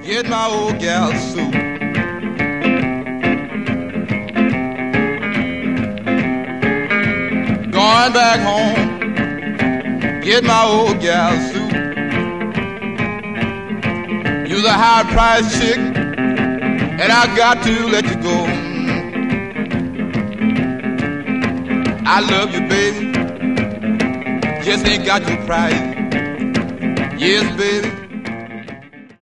get my old gal suit. Going back home, get my old gal suit. You're a high-priced chick, and I got to let you go. I love you, baby, just ain't got your price. Yes, baby,